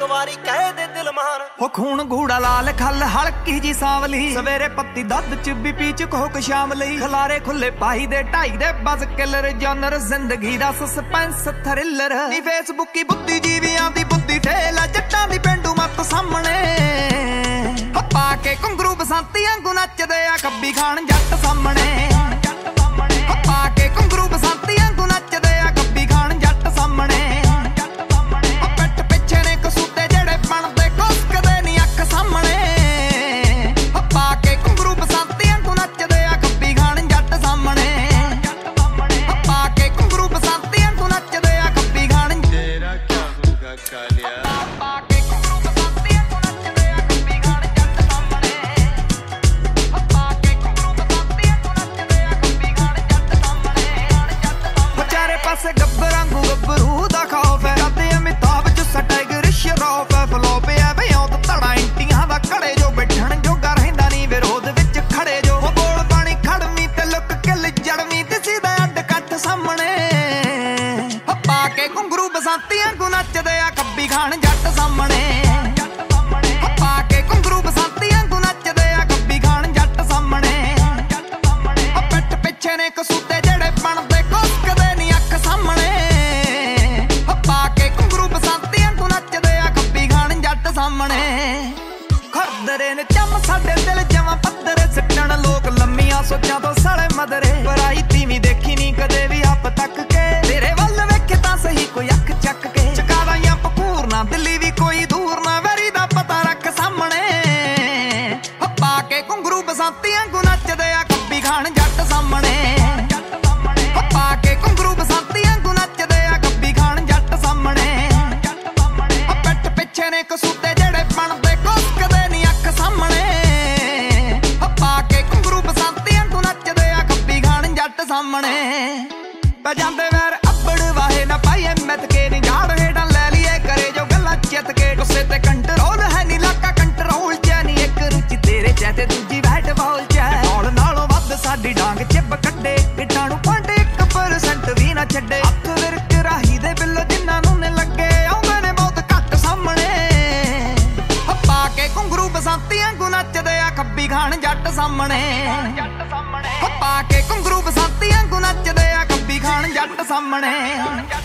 ਵਾਰੀ ਕਹਿ ਦੇ ਦਿਲ ਮਾਨ ਉਹ ਖੂਨ ਗੂੜਾ ਲਾਲ ਖੱਲ ਹਲਕੀ ਜੀ ਸਾਵਲੀ ਸਵੇਰੇ ਪੱਤੀ ਦੱਧ ਚ ਬੀਪੀ ਚ ਕੋਕ ਸ਼ਾਮ ਲਈ ਖਲਾਰੇ ਖੁੱਲੇ ਪਾਈ ਦੇ ਢਾਈ ਦੇ ਬਸ ਕਿਲਰ ਜਨਰ ਜ਼ਿੰਦਗੀ ਦਾ ਸਸਪੈਂਸ ਥ੍ਰਿਲਰ ਨੀ ਫੇਸਬੁੱਕੀ ਬੁੱਧੀ ਜੀਵਿਆਂ ਦੀ ਬੁੱਧੀ ਠੇਲ ਜੱਟਾਂ ਦੀ ਪਿੰਡੂ ਮੱਤ ਸਾਹਮਣੇ ਪਾ ਕੇ ਘੁੰਗਰੂ ਬਸੰਤੀ ਵਾਂਗੂ ਨੱਚਦੇ ਆ ਕੱਬੀ ਖਾਨ ਜੱਟ ਸਾਹਮਣੇ ਪਾ ਕੇ ਘੁੰਗਰੂ ਬਸੰਤੀ ਵਾਂਗੂ ਨੱਚਦੇ ਆ ਕੱਬੀ ਖਾਨ ਜੱਟ ਸਾਹਮਣੇ ਪਿੱਠ ਪਿੱਛੇ ਨੇ ਕਸੂਤੇ ਜਿਹੜੇ ਬਣਦੇ ਕੁਸਕਦੇ ਨੀ ਅੱਖ ਸਾਹਮਣੇ ਪਾ ਕੇ ਘੁੰਗਰੂ ਬਸੰਤੀ ਵਾਂਗੂ ਨੱਚਦੇ ਆ ਕੱਬੀ ਖਾਨ ਜੱਟ ਸਾਹਮਣੇ ਪਾ ਕੇ ਘੁੰਗਰੂ ਬਸੰਤੀ ਵਾਂਗੂ ਨੱਚਦੇ ਆ ਕੱਬੀ ਖਾਨ ਤੇਰਾ ਕਿਆ ਹੋਗਾ ਕਾਲਿਆ ਪਾ ਕੇ ਘੁੰਗਰੂ ਬਸੰਤੀ ਵਾਂਗੂ ਨੱਚਦੇ ਆ ਕੱਬੀ ਖਾਨ ਜੱਟ ਸਾਹਮਣੇ ਪਾ ਕੇ ਘੁੰਗਰੂ ਬਸੰਤੀ ਵਾਂਗੂ ਨੱਚਦੇ ਆ ਕੱਬੀ ਖਾਨ ਜੱਟ ਸਾਹਮਣੇ ਚਾਰੇ ਪਾਸੇ ਗੱਭਰਾਂ ਨੂੰ ਗੱਭਰੂ ਦਾ ਖੌਫ ਹੈ ਕਰਦੇ ਅਮਿਤਾਭ ਚ ਸਟਾਈਗਰ ਸ਼ਰੋਫ ਹੈ ਫਲੋਪ ਹੈ ਬਿਆਉਂ ਤਾਂ ਧੜਾ ਇੰਟੀਆਂ ਦਾ ਘੜੇ ਜੋ ਬੈਠਣ ਜੋਗਾ ਰਹਿੰਦਾ ਨਹੀਂ ਵਿਰੋਧ ਵਿੱਚ ਖੜੇ ਜੋ ਬੋਲ ਪਾਣੀ ਖੜਵੀਂ ਤੇ ਲੁੱਕ ਕਿਲ ਜੜਵੀਂ ਤੇ ਸਿੱਧਾ ਅੱਡ ਕੱਠ ਸਾਹਮਣੇ ਪਾ ਕੇ ਘੁੰਗਰੂ ਬਸੰਤੀ ਵਾਂਗੂ ਨੱਚਦੇ ਆ ਕੱਬੀ ਖਾਨ ਜੱਟ ਸਾਹਮਣੇ ਪਾ ਕੇ ਘੁੰਗਰੂ ਬਸੰਤੀ ਵਾਂਗੂ ਨੱਚਦੇ ਆ ਕੱਬੀ ਖਾਨ ਜੱਟ ਸਾਹਮਣੇ ਪਿੱਠ ਪਿੱਛੇ ਨੇ ਕਸੂਤੇ ਜਿਹੜੇ ਬਣਦੇ ਕੁਸਕਦੇ ਨੀ ਅੱਖ ਸਾਹਮਣੇ ਪਾ ਕੇ ਘੁੰਗਰੂ ਬਸੰਤੀ ਵਾਂਗੂ ਨੱਚਦੇ ਆ ਕੱਬੀ ਖਾਨ ਜੱਟ ਸਾਹਮਣੇ ਖਰਦਰੇ ਨੇ ਚੰਮ ਸਾਡੇ ਦਿਲ ਜਵਾਂ ਪੱਧਰੇ ਸਿੱਟਣ ਲੋਕ ਲੰਮੀਆਂ ਸੋਚਾਂ ਤੋਂ ਸਾਲੇ ਮਦਰੇ ਪਰਾਈ ਤੀਵੀਂ ਦੇਖੀ ਨੀ ਕਦੇ ਵੀ ਹੱਪ ਤੱਕ ਕੇ ਤੇਰੇ ਵੱਲ ਵੇਖੇ ਤਾਂ ਸਹੀ ਕੋਈ ਅੱਖ ਚੱਕ ਕੇ ਚਕਾਦਾ ਜਾਂ ਪਕੂਰ ਨਾ ਦਿੱਲੀ ਵੀ ਕੋਈ ਦੂਰ ਨਾ ਵੈਰੀ ਦਾ ਪਤਾ ਰੱਖ ਸਾਹਮਣੇ ਪਾ ਕੇ ਘੁੰਗਰੂ ਬਸੰਤੀ ਵਾਂਗੂ ਨੱਚਦੇ ਆ ਕੱਬੀ ਖਾਨ ਜੱਟ ਸਾਹਮਣੇ ਪਾ ਕੇ ਘੁੰਗਰੂ ਬਸੰਤੀ ਵਾਂਗੂ ਨੱਚਦੇ ਆ ਕੱਬੀ ਖਾਨ ਜੱਟ ਸਾਹਮਣੇ ਪਿੱਠ ਪਿੱਛੇ ਨੇ ਕਸੂਤੇ ਜਿਹੜੇ ਬਣਦੇ ਕੁਸਕਦੇ ਨੀ ਅੱਖ ਸਾਹਮਣੇ ਪਾ ਕੇ ਘੁੰਗਰੂ ਬਸੰਤੀ ਵਾਂਗੂ ਨੱਚਦੇ ਆ ਕੱਬੀ ਖਾਨ ਜੱਟ ਸਾਹਮਣੇ ਪੈ ਜਾਂਦੇ ਵੈਰ ਅੱਬੜ ਵਾਹੇ ਨਾ ਪਾਈਏ ਮਿੱਥ ਕੇ ਨੀ ਝਾੜ ਹੇਠਾਂ ਲੈ ਲਈਏ ਕਰੇ ਜੋ ਗੱਲਾਂ ਚਿੱਤ ਕੇ ਗੁੱਸੇ ਤੇ ਕੰਟਰੋਲ ਹੈ ਨੀ ਲਾਕਾ ਕੰਟਰੋਲ ਚ ਨੀ ਇੱਕ ਰੁਚੀ ਤੇਰੇ ਚ ਤੇ ਦੂਜੀ ਬੈਟ ਬਾਲ ਚ ਨਾਲ ਨਾਲੋਂ ਵੱਧ ਸਾਡੀ ਡਾਂਗ ਚਿੱਬ ਕੱਢੇ ਇੱਟਾਂ ਨੂੰ 1% ਵੀ ਨਾ ਛੱਡੇ ਹੱਥ ਵਿਰਕ ਰਾਹੀ ਦੇ ਬਿੱਲ ਜਿਨ੍ਹਾਂ ਨੂੰ ਨੇ ਲੱਗੇ ਆਉਂਦੇ ਨੇ ਬਹੁਤ ਘੱਟ ਸਾਹਮਣੇ ਪਾ ਕੇ ਘੁੰਗਰੂ ਬਸੰਤੀ ਵਾਂਗੂ ਨੱਚਦੇ ਆ ਕੱਬੀ ਖਾਨ ਜੱਟ ਸਾਹਮਣੇ ਪਾ ਕੇ ਘੁੰਗਰੂ ਬਸੰਤੀ ਵਾਂਗੂ ਨੱਚਦੇ ਆ ਕੱਬੀ ਖਾਨ ਜੱਟ ਸਾਹਮਣੇ